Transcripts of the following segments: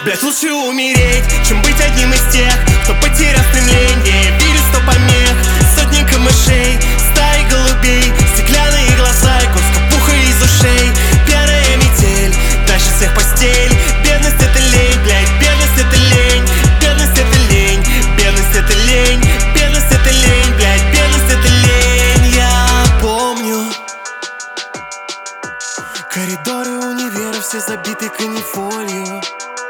Блять, лучше умереть, чем быть одним из тех, кто потерял стремление, верит в 100 помех. Сотни камышей, стаи голубей, стеклянные глаза и горстка пуха из ушей. Пьяная метель тащит всех в постель. Бедность это лень, блять, бедность это лень. Бедность это лень, бедность это лень. Бедность это лень, блять, бедность это лень. Я помню коридоры универа, все забиты канифолью.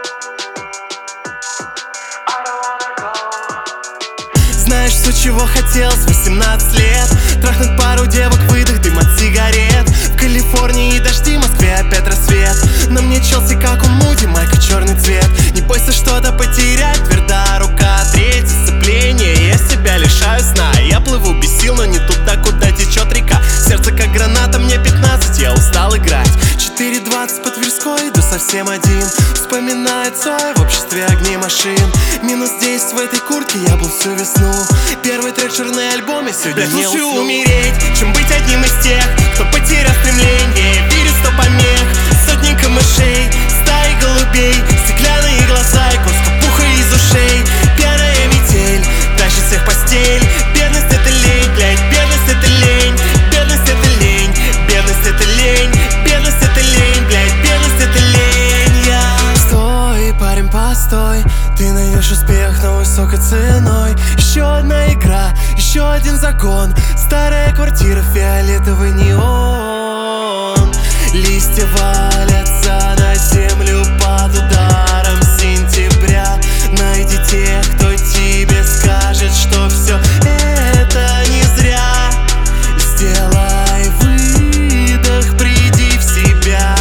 Знаешь, все, чего хотел с 18 лет? Трахнуть пару девок, выдох, дым от сигарет. В Калифорнии дожди, в Москве опять рассвет. На мне Челси, как у Муди, майка черный цвет. Не бойся что-то потерять, твердая рука. Третье сцепление, я себя лишаю сна. Я плыву без сил, но не туда, куда течет река. Сердце как граната, мне 15, я устал играть. 4:20 по Тверской, иду совсем один. Вспоминаю Цой в обществе огней машин. Минус 10 в этой куртке, я был всю весну. Первый трек, черный альбом, я сегодня не усну. Лучше умереть, чем быть одним из тех, кто потерял стремление, верит в 100 помех. Сотни камышей, стаи голубей, стеклянные глаза и горстка пуха из ушей. Пьяная метель тащит всех в постель. Бедность это лень, блять, бедность это лень. Бедность это лень, бедность это лень. Бедность это лень, блять, бедность это лень. Я стой, парень, постой. Ты найдешь успех, но высокой ценой. Еще одна игра, еще один загон. Старая квартира, фиолетовый неон. Листья валятся на землю под ударом сентября. Найди тех, кто тебе скажет, что все это не зря. Сделай выдох, приди в себя.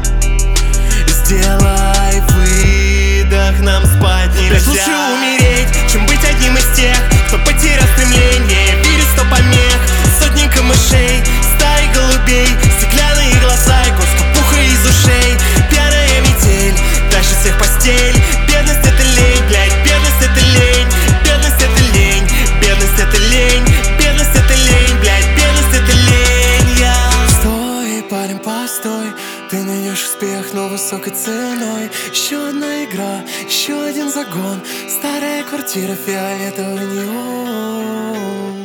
Сделай выдох, нам спать нельзя. Лучше умереть, чем быть одним из тех, кто потерял стремление, верит в 100 помех. Сотни камышей, стаи голубей, стеклянные глаза и горстка пуха из ушей. Пьяная метель тащит всех в постель. Бедность это лень, блять, бедность это лень. Бедность это лень, бедность это лень. Бедность это лень, блять, бедность это лень. Я стой, парень, постой. Ты найдешь успех, но высокой ценой. Еще одна игра, еще один загон. Старая квартира, фиолетовый неон.